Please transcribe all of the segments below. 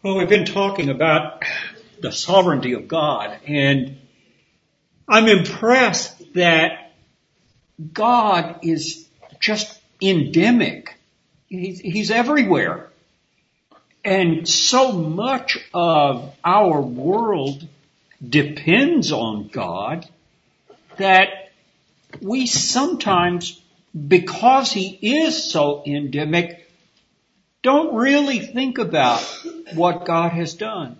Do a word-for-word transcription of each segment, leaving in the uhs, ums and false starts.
Well, we've been talking about the sovereignty of God, and I'm impressed that God is just endemic. He's, he's everywhere. And so much of our world depends on God that we sometimes, because He is so endemic, don't really think about what God has done.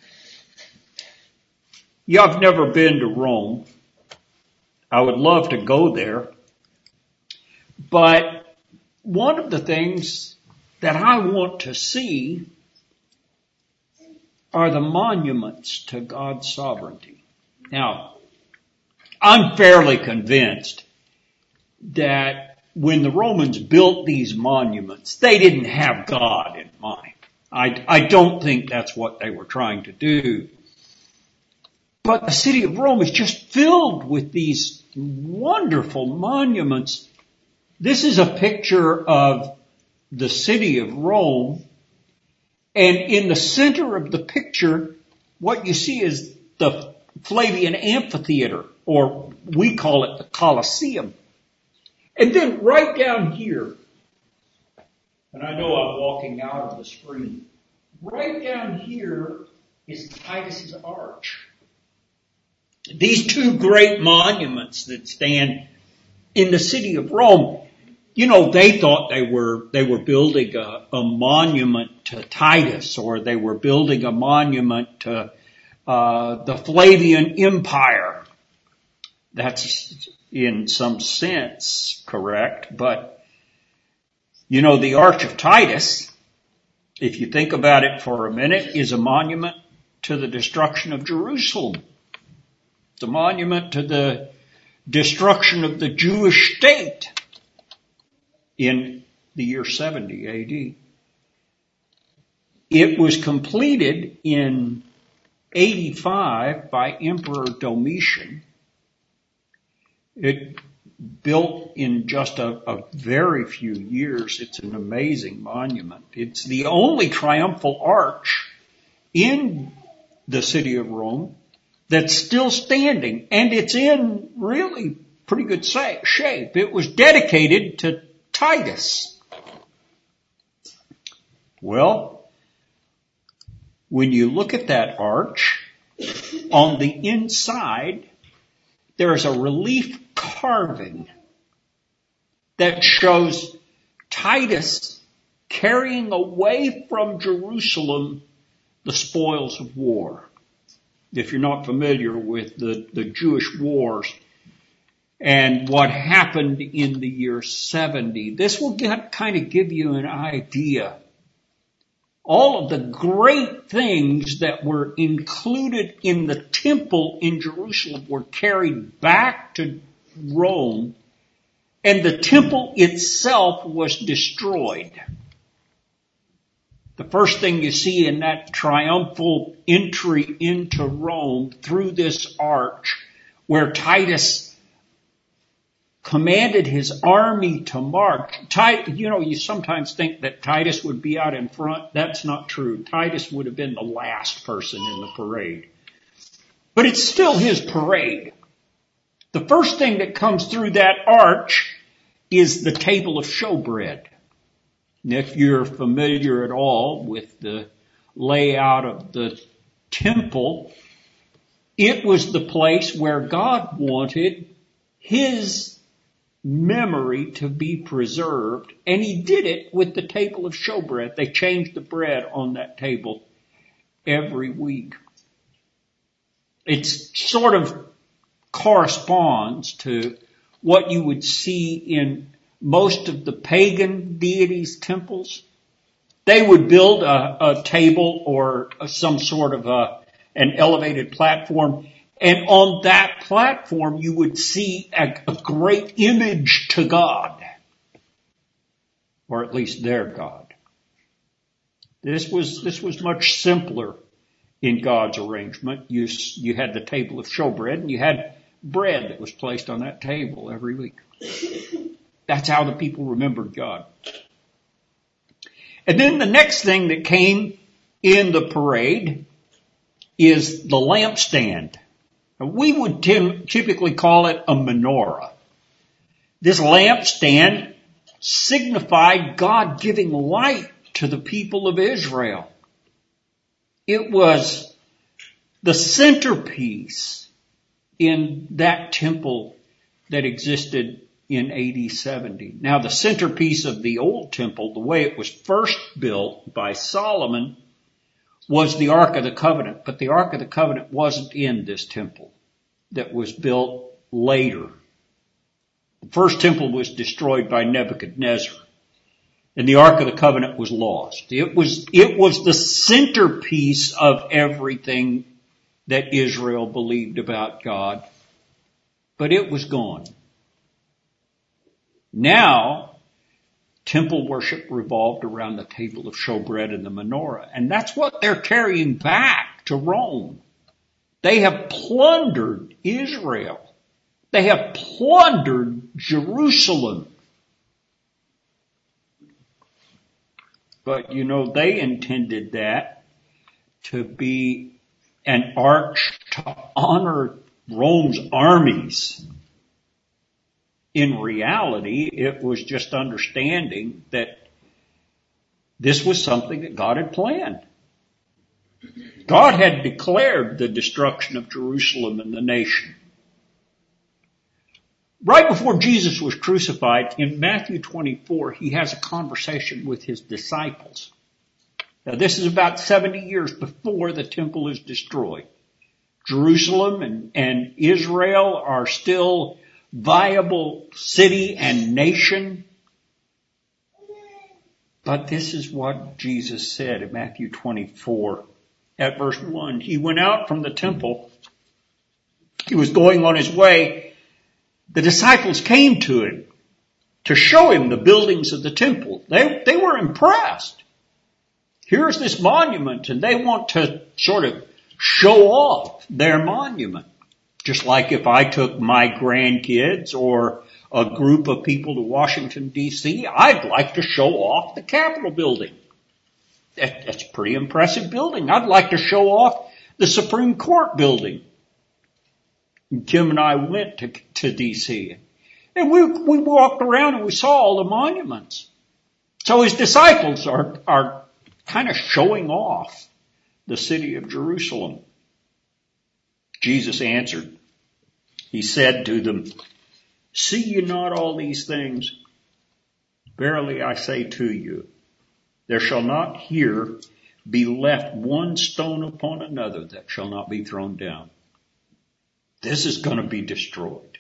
Yeah, I've never been to Rome. I would love to go there. But one of the things that I want to see are the monuments to God's sovereignty. Now, I'm fairly convinced that when the Romans built these monuments, they didn't have God in mind. I, I don't think that's what they were trying to do. But the city of Rome is just filled with these wonderful monuments. This is a picture of the city of Rome. And in the center of the picture, what you see is the Flavian Amphitheater, or we call it the Colosseum. And then right down here, and I know I'm walking out of the screen, right down here is Titus's Arch. These two great monuments that stand in the city of Rome, you know, they thought they were they were building a, a monument to Titus, or they were building a monument to uh, the Flavian Empire. That's in some sense correct, but you know, the Arch of Titus, if you think about it for a minute, is a monument to the destruction of Jerusalem. It's a monument to the destruction of the Jewish state in the year seventy A D. It was completed in eighty-five by Emperor Domitian. It built in just a, a very few years. It's an amazing monument. It's the only triumphal arch in the city of Rome that's still standing, and it's in really pretty good shape. It was dedicated to Titus. Well, when you look at that arch, on the inside, there is a relief carving that shows Titus carrying away from Jerusalem the spoils of war. If you're not familiar with the, the Jewish wars and what happened in the year seventy, this will get, kind of give you an idea. All of the great things that were included in the temple in Jerusalem were carried back to Rome, and the temple itself was destroyed. The first thing you see in that triumphal entry into Rome through this arch, where Titus commanded his army to march. Titus, you know, you sometimes think that Titus would be out in front. That's not true. Titus would have been the last person in the parade. But it's still his parade. The first thing that comes through that arch is the table of showbread. And if you're familiar at all with the layout of the temple, it was the place where God wanted His memory to be preserved, and He did it with the table of showbread. They changed the bread on that table every week. It sort of corresponds to what you would see in most of the pagan deities' temples. They would build a, a table or some sort of a, an elevated platform, and on that platform you would see a, a great image to God, or at least their God. This was this was much simpler in God's arrangement. You you had the table of showbread, and you had bread that was placed on that table every week. That's how the people remembered God. And then the next thing that came in the parade is the lampstand. Now, we would typically call it a menorah. This lampstand signified God giving light to the people of Israel. It was the centerpiece in that temple that existed in A D seventy. Now, the centerpiece of the old temple, the way it was first built by Solomon, was the Ark of the Covenant. But the Ark of the Covenant wasn't in this temple that was built later. The first temple was destroyed by Nebuchadnezzar, and the Ark of the Covenant was lost. It was, it was the centerpiece of everything that Israel believed about God, but it was gone. Now, temple worship revolved around the table of showbread and the menorah, and that's what they're carrying back to Rome. They have plundered Israel. They have plundered Jerusalem. But, you know, they intended that to be an arch to honor Rome's armies. In reality, it was just understanding that this was something that God had planned. God had declared the destruction of Jerusalem and the nation. Right before Jesus was crucified, in Matthew twenty-four, he has a conversation with his disciples. Now, this is about seventy years before the temple is destroyed. Jerusalem and, and Israel are still viable city and nation. But this is what Jesus said in Matthew twenty-four at verse one. He went out from the temple. He was going on his way. The disciples came to him to show him the buildings of the temple. They, they were impressed. Here's this monument, and they want to sort of show off their monument. Just like if I took my grandkids or a group of people to Washington, D C, I'd like to show off the Capitol building. That, that's a pretty impressive building. I'd like to show off the Supreme Court building. And Kim and I went to, to D C, and we, we walked around and we saw all the monuments. So his disciples are, are kind of showing off the city of Jerusalem. Jesus answered. He said to them, "See ye not all these things? Verily I say to you, there shall not here be left one stone upon another that shall not be thrown down." This is going to be destroyed.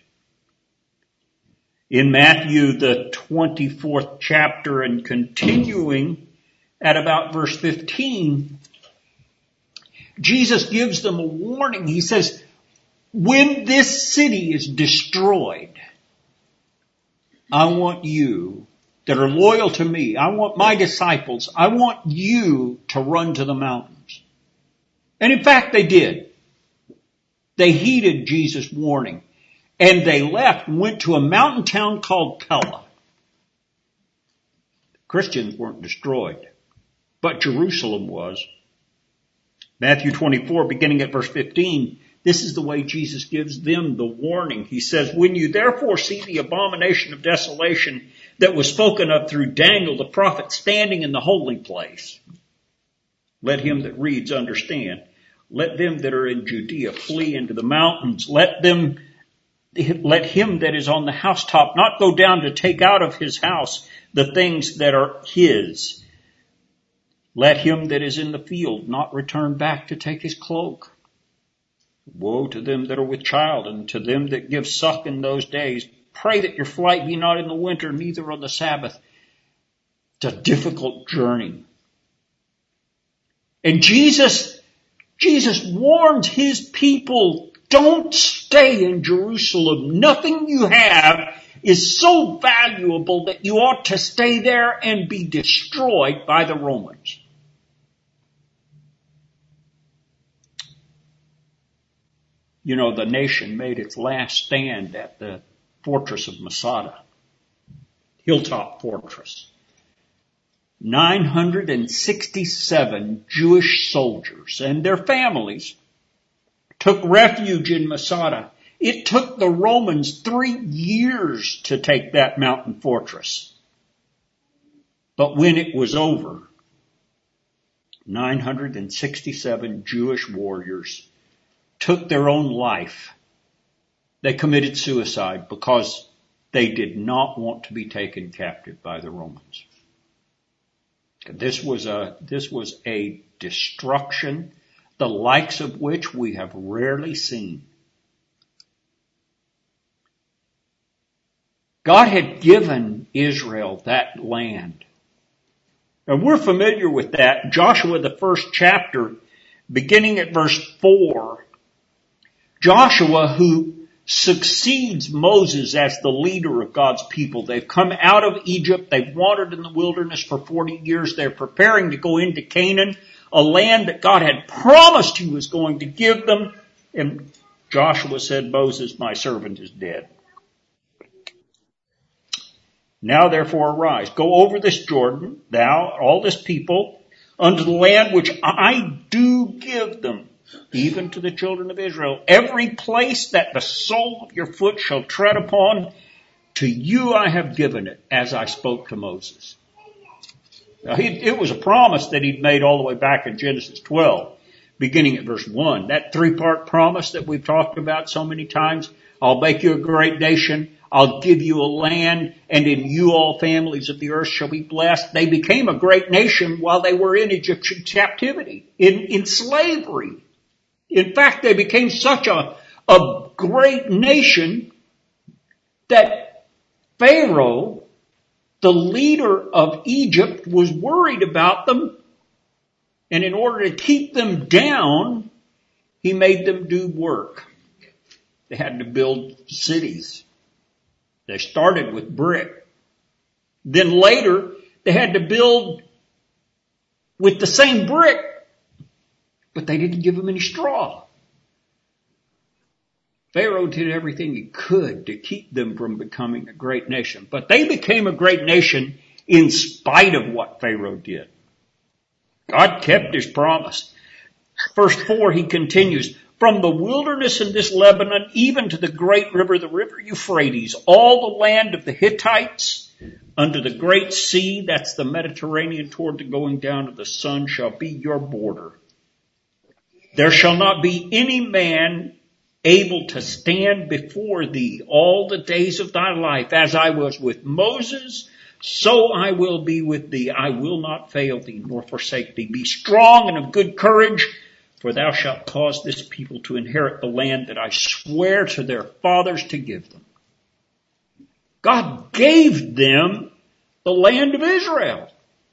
In Matthew, the twenty-fourth chapter, and continuing at about verse fifteen, Jesus gives them a warning. He says, when this city is destroyed, I want you that are loyal to me, I want my disciples, I want you to run to the mountains. And in fact, they did. They heeded Jesus' warning, and they left and went to a mountain town called Pella. Christians weren't destroyed, but Jerusalem was. Matthew twenty-four, beginning at verse fifteen, this is the way Jesus gives them the warning. He says, "When you therefore see the abomination of desolation that was spoken of through Daniel the prophet standing in the holy place, let him that reads understand. Let them that are in Judea flee into the mountains. Let them, let him that is on the housetop not go down to take out of his house the things that are his. Let him that is in the field not return back to take his cloak. Woe to them that are with child and to them that give suck in those days. Pray that your flight be not in the winter, neither on the Sabbath." It's a difficult journey. And Jesus Jesus warns his people, don't stay in Jerusalem. Nothing you have is so valuable that you ought to stay there and be destroyed by the Romans. You know, the nation made its last stand at the fortress of Masada, hilltop fortress. nine hundred sixty-seven Jewish soldiers and their families took refuge in Masada. It took the Romans three years to take that mountain fortress. But when it was over, nine hundred sixty-seven Jewish warriors took their own life. They committed suicide because they did not want to be taken captive by the Romans. This was a, this was a destruction, the likes of which we have rarely seen. God had given Israel that land. And we're familiar with that. Joshua, the first chapter, beginning at verse four. Joshua, who succeeds Moses as the leader of God's people. They've come out of Egypt. They've wandered in the wilderness for forty years. They're preparing to go into Canaan, a land that God had promised he was going to give them. And Joshua said, Moses, my servant, is dead. Now therefore arise, go over this Jordan, thou, all this people, unto the land which I do give them, even to the children of Israel. Every place that the sole of your foot shall tread upon, to you I have given it, as I spoke to Moses. Now he, it was a promise that he'd made all the way back in Genesis twelve, beginning at verse one. That three-part promise that we've talked about so many times. I'll make you a great nation. I'll give you a land, and in you all families of the earth shall be blessed. They became a great nation while they were in Egyptian captivity, in, in slavery. In fact, they became such a, a great nation that Pharaoh, the leader of Egypt, was worried about them. And in order to keep them down, he made them do work. They had to build cities. They started with brick. Then later, they had to build with the same brick, but they didn't give them any straw. Pharaoh did everything he could to keep them from becoming a great nation. But they became a great nation in spite of what Pharaoh did. God kept his promise. Verse four, he continues, from the wilderness in this Lebanon, even to the great river, the river Euphrates, all the land of the Hittites, unto the great sea, that's the Mediterranean toward the going down of the sun, shall be your border. There shall not be any man able to stand before thee all the days of thy life. As I was with Moses, so I will be with thee. I will not fail thee nor forsake thee. Be strong and of good courage, for thou shalt cause this people to inherit the land that I swear to their fathers to give them. God gave them the land of Israel.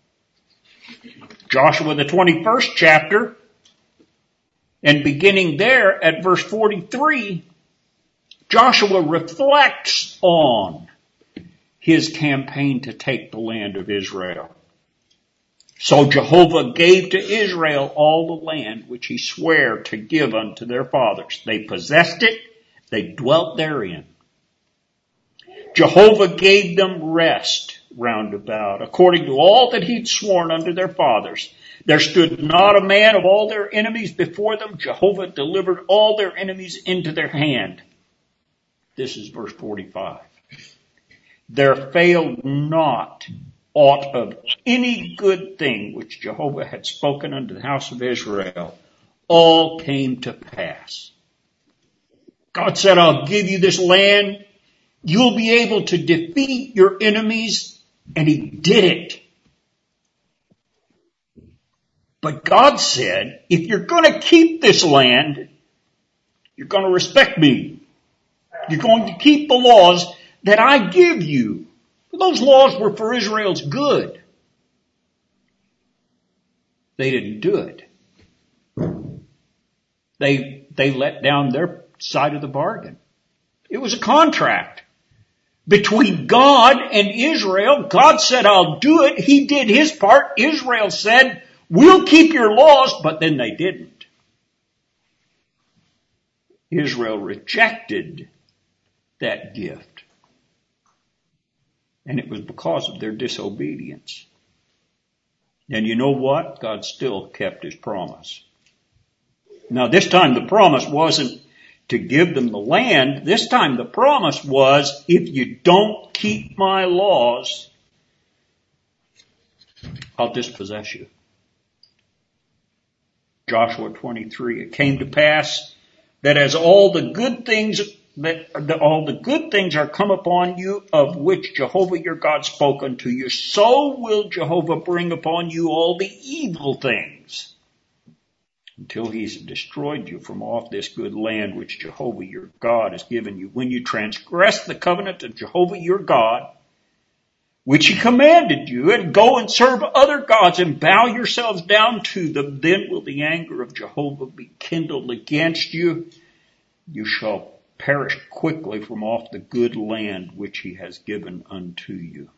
Joshua, the twenty-first chapter, and beginning there at verse forty-three, Joshua reflects on his campaign to take the land of Israel. So Jehovah gave to Israel all the land which he sware to give unto their fathers. They possessed it, they dwelt therein. Jehovah gave them rest round about, according to all that he'd sworn unto their fathers. There stood not a man of all their enemies before them. Jehovah delivered all their enemies into their hand. This is verse forty-five. There failed not aught of any good thing which Jehovah had spoken unto the house of Israel. All came to pass. God said, I'll give you this land. You'll be able to defeat your enemies. And he did it. But God said, if you're going to keep this land, you're going to respect me. You're going to keep the laws that I give you. Those laws were for Israel's good. They didn't do it. They, they let down their side of the bargain. It was a contract between God and Israel. God said, I'll do it. He did his part. Israel said, we'll keep your laws, but then they didn't. Israel rejected that gift. And it was because of their disobedience. And you know what? God still kept his promise. Now this time the promise wasn't to give them the land. This time the promise was, if you don't keep my laws, I'll dispossess you. Joshua twenty-three, it came to pass that as all the good things that, that all the good things are come upon you, of which Jehovah your God spoke unto you, so will Jehovah bring upon you all the evil things, until he's destroyed you from off this good land which Jehovah your God has given you. When you transgress the covenant of Jehovah your God, which he commanded you, and go and serve other gods and bow yourselves down to them, then will the anger of Jehovah be kindled against you. You shall perish quickly from off the good land which he has given unto you.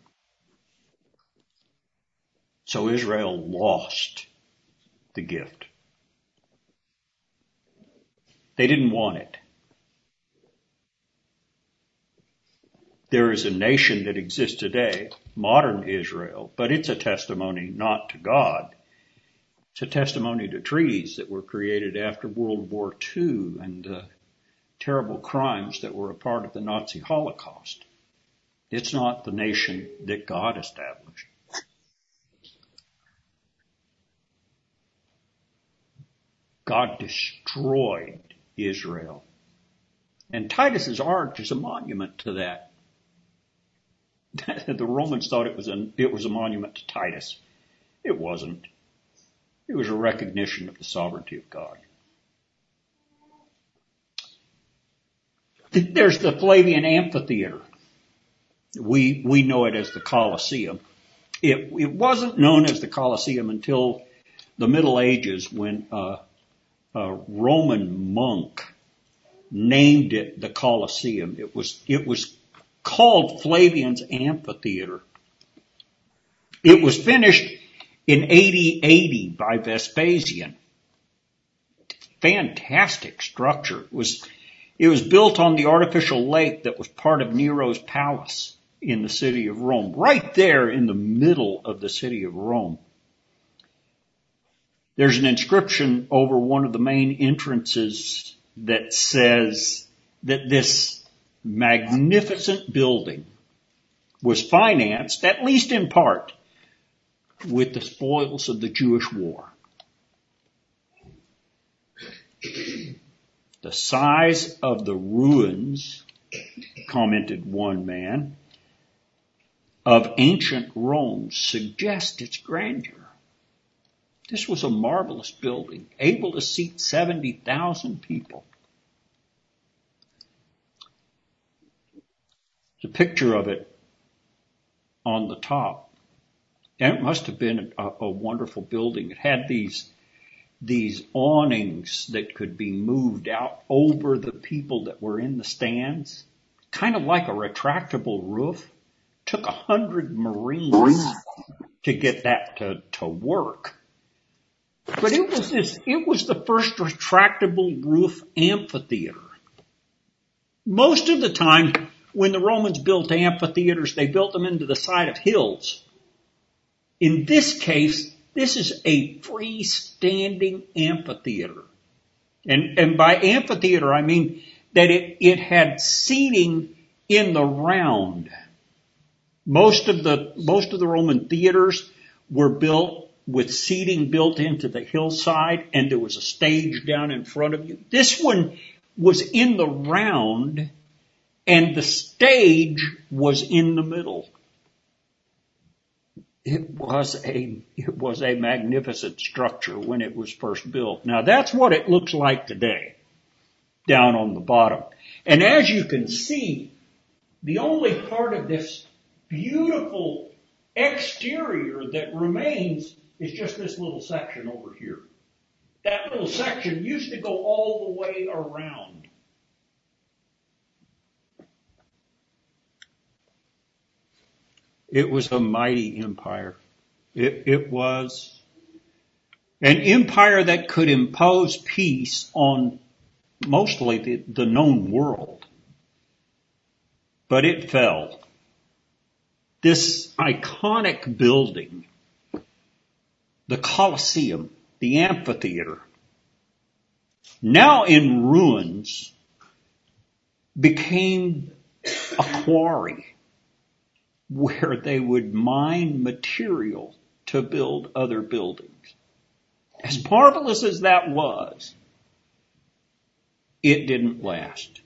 So Israel lost the gift. They didn't want it. There is a nation that exists today, modern Israel, but it's a testimony not to God. It's a testimony to treaties that were created after World War Two and the terrible crimes that were a part of the Nazi Holocaust. It's not the nation that God established. God destroyed Israel. And Titus's arch is a monument to that. The Romans thought it was a, it was a monument to Titus. It wasn't. It was a recognition of the sovereignty of God. There's the Flavian Amphitheater. We, we know it as the Colosseum. It, it wasn't known as the Colosseum until the Middle Ages, when uh, a Roman monk named it the Colosseum. It was, it was called Flavian's Amphitheater. It was finished in A D eighty by Vespasian. Fantastic structure. It was, it was built on the artificial lake that was part of Nero's palace in the city of Rome, right there in the middle of the city of Rome. There's an inscription over one of the main entrances that says that this magnificent building was financed, at least in part, with the spoils of the Jewish war. The size of the ruins, commented one man, of ancient Rome suggests its grandeur. This was a marvelous building, able to seat seventy thousand people. There's a picture of it on the top. And it must have been a, a wonderful building. It had these, these awnings that could be moved out over the people that were in the stands, kind of like a retractable roof. Took a hundred Marines to get that to, to work. But it was this, it was the first retractable roof amphitheater. Most of the time, when the Romans built amphitheaters, they built them into the side of hills. In this case, this is a freestanding amphitheater. And, and by amphitheater, I mean that it, it had seating in the round. Most of the, most of the Roman theaters were built with seating built into the hillside, and there was a stage down in front of you. This one was in the round, and the stage was in the middle. It was a, it was a magnificent structure when it was first built. Now that's what it looks like today, down on the bottom. And as you can see, the only part of this beautiful exterior that remains is just this little section over here. That little section used to go all the way around. It was a mighty empire. It, it was an empire that could impose peace on mostly the, the known world. But it fell. This iconic building the Colosseum, the amphitheater, now in ruins, became a quarry where they would mine material to build other buildings. As marvelous as that was, it didn't last.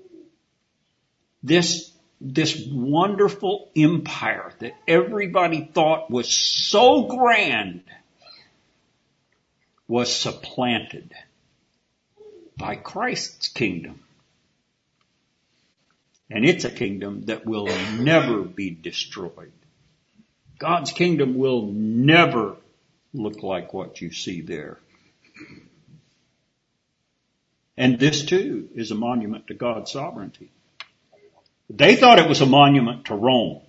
This, this wonderful empire that everybody thought was so grand was supplanted by Christ's kingdom. And it's a kingdom that will never be destroyed. God's kingdom will never look like what you see there. And this too is a monument to God's sovereignty. They thought it was a monument to Rome.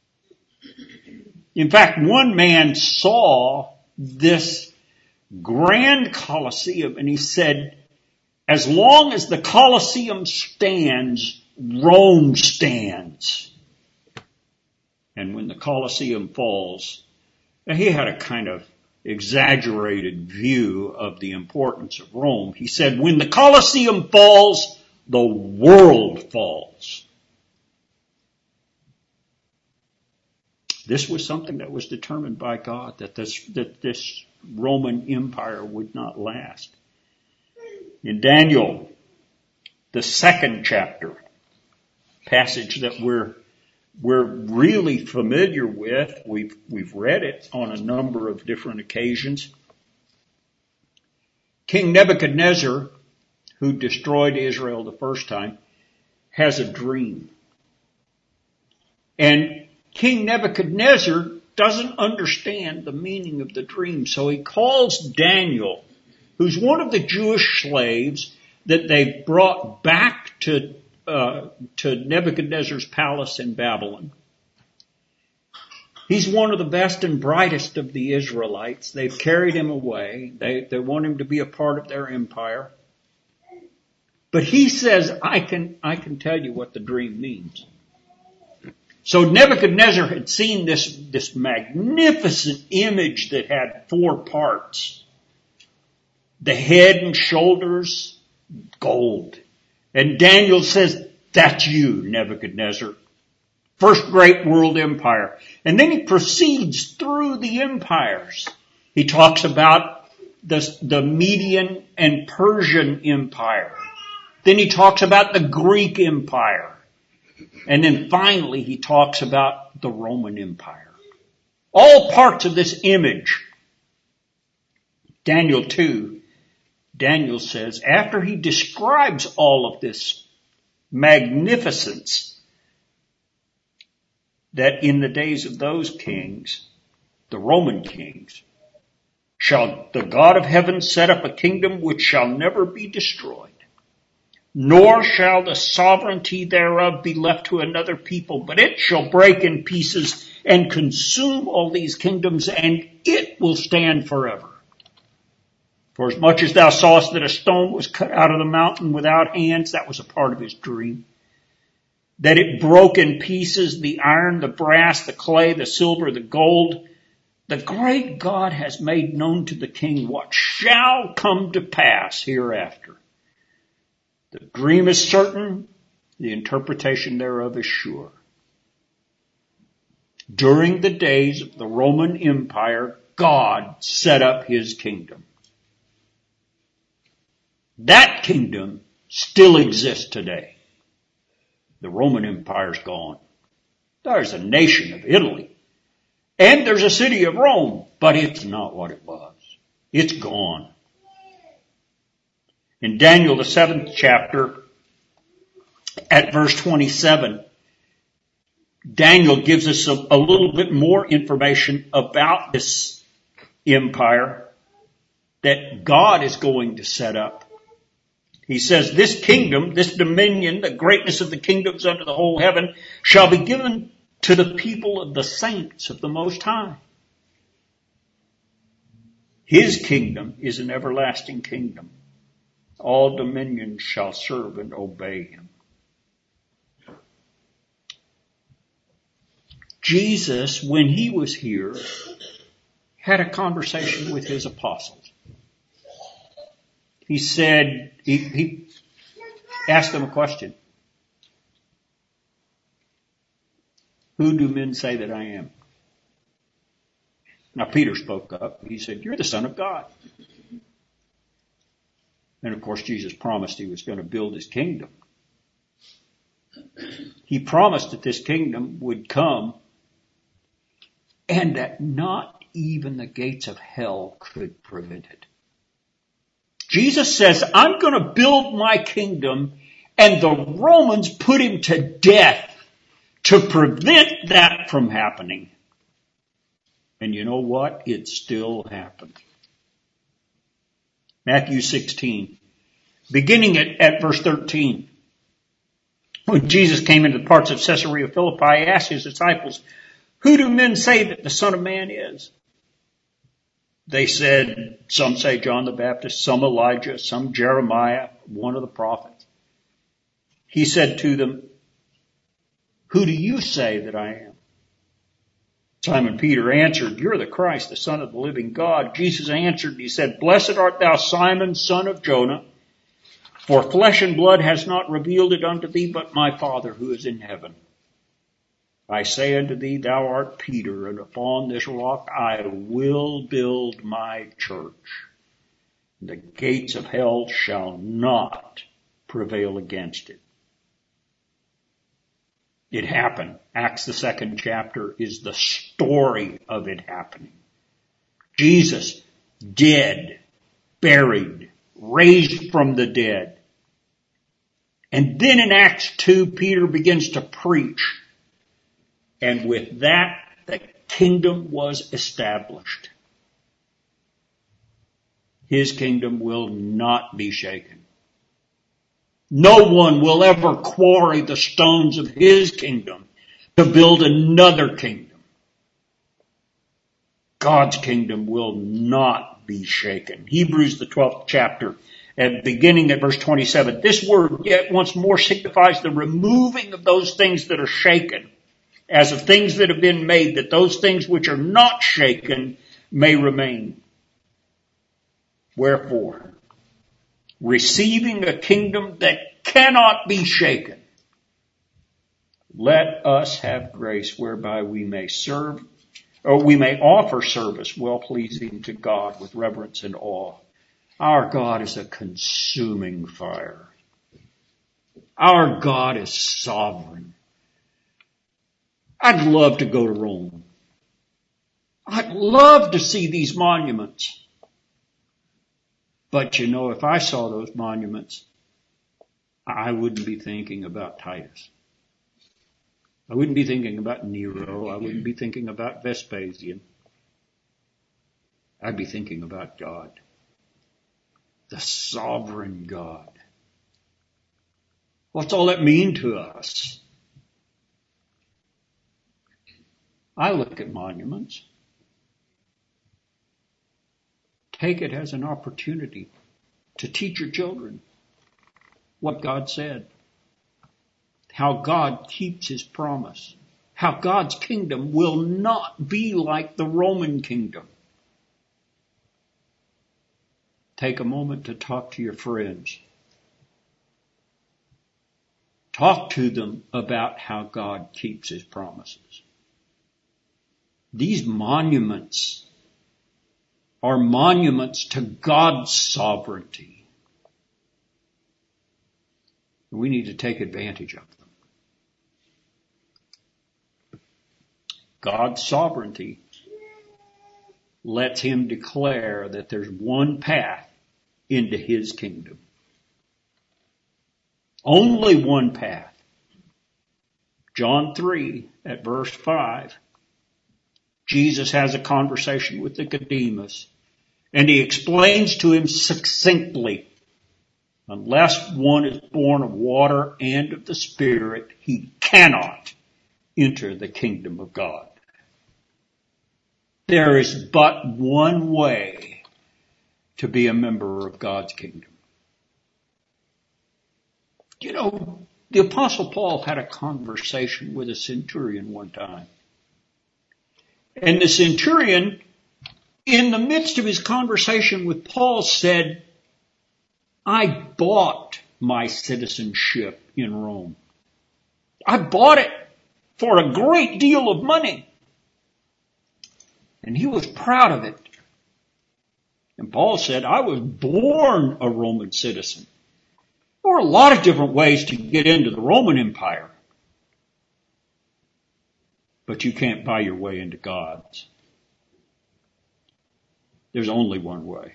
In fact, one man saw this grand Colosseum and he said, as long as the Colosseum stands, Rome stands. And when the Colosseum falls, he had a kind of exaggerated view of the importance of Rome. He said, when the Colosseum falls, the world falls. This was something that was determined by God, that this, that this Roman Empire would not last. In Daniel, the second chapter, passage that we're we're really familiar with. We've we've read it on a number of different occasions. King Nebuchadnezzar, who destroyed Israel the first time, has a dream. And King Nebuchadnezzar doesn't understand the meaning of the dream, so he calls Daniel, who's one of the Jewish slaves that they brought back to Uh, to Nebuchadnezzar's palace in Babylon. He's one of the best and brightest of the Israelites. They've carried him away. They, they want him to be a part of their empire. But he says, I can, I can tell you what the dream means. So Nebuchadnezzar had seen this, this magnificent image that had four parts. The head and shoulders, gold. And Daniel says, that's you, Nebuchadnezzar. First great world empire. And then he proceeds through the empires. He talks about the, the Median and Persian empire. Then he talks about the Greek empire. And then finally he talks about the Roman Empire. All parts of this image. Daniel two, Daniel says, after he describes all of this magnificence, that in the days of those kings, the Roman kings, shall the God of heaven set up a kingdom which shall never be destroyed, nor shall the sovereignty thereof be left to another people, but it shall break in pieces and consume all these kingdoms, and it will stand forever. For as much as thou sawest that a stone was cut out of the mountain without hands, that was a part of his dream, that it broke in pieces the iron, the brass, the clay, the silver, the gold, the great God has made known to the king what shall come to pass hereafter. The dream is certain, the interpretation thereof is sure. During the days of the Roman Empire, God set up his kingdom. That kingdom still exists today. The Roman Empire's gone. There's a nation of Italy. And there's a city of Rome, but it's not what it was. It's gone. In Daniel, the seventh chapter, at verse twenty-seven, Daniel gives us a, a little bit more information about this empire that God is going to set up. He says, this kingdom, this dominion, the greatness of the kingdoms under the whole heaven, shall be given to the people of the saints of the Most High. His kingdom is an everlasting kingdom. All dominions shall serve and obey him. Jesus, when he was here, had a conversation with his apostles. He said, he, he asked them a question. Who do men say that I am? Now Peter spoke up. He said, you're the Son of God. And of course Jesus promised he was going to build his kingdom. He promised that this kingdom would come and that not even the gates of hell could prevent it. Jesus says, I'm going to build my kingdom, and the Romans put him to death to prevent that from happening. And you know what? It still happened. Matthew sixteen, beginning at, at verse thirteen. When Jesus came into the parts of Caesarea Philippi, he asked his disciples, who do men say that the Son of Man is? They said, some say John the Baptist, some Elijah, some Jeremiah, one of the prophets. He said to them, who do you say that I am? Simon Peter answered, you're the Christ, the Son of the living God. Jesus answered, he said, blessed art thou, Simon, son of Jonah, for flesh and blood has not revealed it unto thee, but my Father who is in heaven. I say unto thee, thou art Peter, and upon this rock I will build my church. The gates of hell shall not prevail against it. It happened. Acts, the second chapter, is the story of it happening. Jesus, dead, buried, raised from the dead. And then in Acts two, Peter begins to preach. And with that, the kingdom was established. His kingdom will not be shaken. No one will ever quarry the stones of his kingdom to build another kingdom. God's kingdom will not be shaken. Hebrews, the twelfth chapter, and beginning at verse twenty-seven. This word yet once more signifies the removing of those things that are shaken, as of things that have been made, that those things which are not shaken may remain. Wherefore, receiving a kingdom that cannot be shaken, let us have grace whereby we may serve, or we may offer service well-pleasing to God with reverence and awe. Our God is a consuming fire. Our God is sovereign. I'd love to go to Rome. I'd love to see these monuments. But you know, if I saw those monuments, I wouldn't be thinking about Titus. I wouldn't be thinking about Nero. I wouldn't be thinking about Vespasian. I'd be thinking about God. The sovereign God. What's all that mean to us? I look at monuments. Take it as an opportunity to teach your children what God said, how God keeps his promise, how God's kingdom will not be like the Roman kingdom. Take a moment to talk to your friends. Talk to them about how God keeps his promises. These monuments are monuments to God's sovereignty. We need to take advantage of them. God's sovereignty lets him declare that there's one path into his kingdom. Only one path. John three at verse five. Jesus has a conversation with Nicodemus, and he explains to him succinctly, unless one is born of water and of the Spirit, he cannot enter the kingdom of God. There is but one way to be a member of God's kingdom. You know, the Apostle Paul had a conversation with a centurion one time. And the centurion in the midst of his conversation with Paul, said, I bought my citizenship in Rome. I bought it for a great deal of money. And he was proud of it. And Paul said, I was born a Roman citizen. There were a lot of different ways to get into the Roman Empire. But you can't buy your way into God's. There's only one way.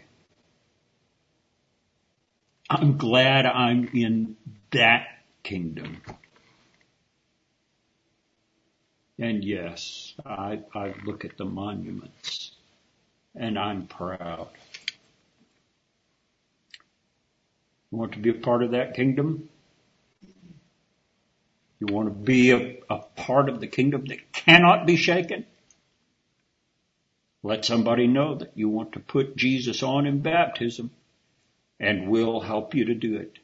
I'm glad I'm in that kingdom. And yes, I, I look at the monuments and I'm proud. You want to be a part of that kingdom? You want to be a, a part of the kingdom that cannot be shaken? Let somebody know that you want to put Jesus on in baptism, and we'll help you to do it.